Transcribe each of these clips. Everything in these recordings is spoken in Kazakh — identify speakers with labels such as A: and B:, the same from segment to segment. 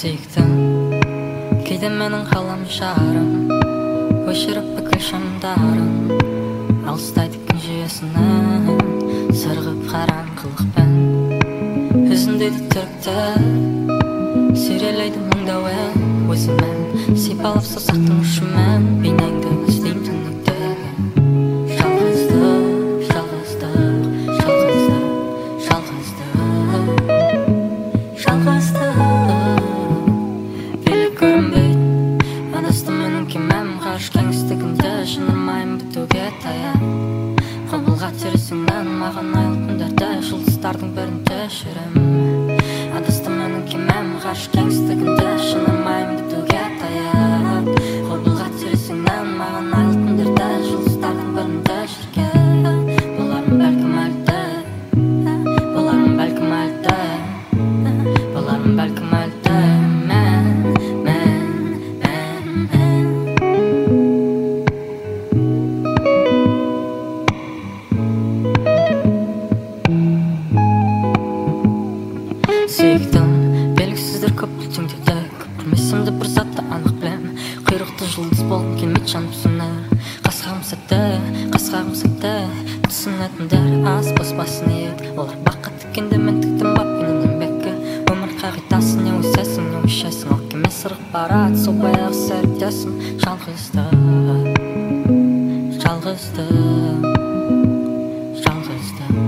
A: сүйіктім, кейде менің қалам шарым өшіріп бүкіл шамдарын, алыстайды күн жүйесінен сырғып қараңғылықпен. Үзіндейді түрікті сүйрелейді мұңда өзімен, сипалап саусақтың ұшымен бейнеңді іздеймін түнекте. Жалғыздық, жалғыздық, жалғыздық, жалғыздық, жалғыздық. Билік көрінбейді адасты менің кемем, ғарыш кеңістігінде шынырмайым бітуге таяп. Құбылға тересіңнен маған айлы күндерде жұлдыздардың бірінде жүрем. Адасты менің кемем, ғарыш кеңістігінде шынырмайым бітуге таяп. Құбылға тересіңнен маған айлы күндерде жұлдыздардың бірінде жүрген. Боларым бәлкім әлде, боларым бәлкім әлде, боларым бәлкім әлде. Сүйіктім, белгісіздер көп бұл түңдерде, көпірмесімді бір затты анық білем. Құйрықты жұлдыз болғым келмейді жанып сөнер. Қасқағым сәтте түсінетіндер аз бос-басын еді. Олар баққа тіккенде мен тіктім бап менің еңбекке. Өмір қағидасы не өсесің, не өшесің, ал кеме сырғып барады, сол баяғы сәріптесің. Жалғыздық, жалғыздық, жалғыздық,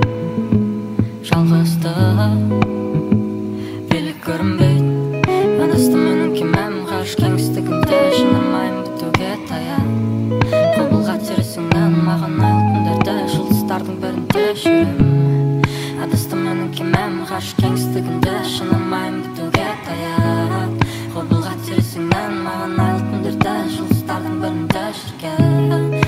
A: жалғыздық. Билік көрінбейді адасты менің кемем, ғарыш кеңістігінде шынырмайым бітуге таяп. Құбылға тересіңнен маған айлы күндерде жұлдыздардың бірінде жүрем. Адасты менің кемем, ғарыш кеңістігінде шынырмайым бітуге таяп. Құбылға тересіңнен маған айлы күндерде жұлдыздардың бірінде жүрген.